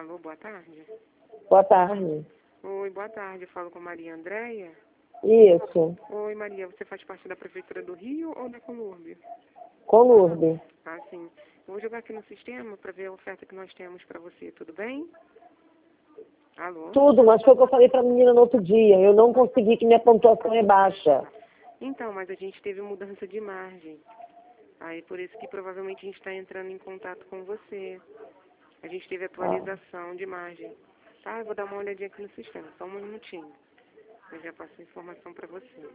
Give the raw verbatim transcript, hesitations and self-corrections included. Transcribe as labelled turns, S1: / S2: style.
S1: Alô, boa tarde.
S2: Boa tarde.
S1: Oi, boa tarde. Eu falo com Maria Andréia.
S2: Isso.
S1: Oi, Maria. Você faz parte da Prefeitura do Rio ou da Colurbe?
S2: Colurbe.
S1: Ah, sim. Eu vou jogar aqui no sistema para ver a oferta que nós temos para você. Tudo bem? Alô?
S2: Tudo, mas foi o que eu falei para a menina no outro dia. Eu não consegui, que minha pontuação é baixa.
S1: Então, mas a gente teve mudança de margem. Aí por isso que provavelmente a gente está entrando em contato com você. A gente teve atualização de margem. Tá, eu vou dar uma olhadinha aqui no sistema, só um minutinho. Eu já passo a informação para você.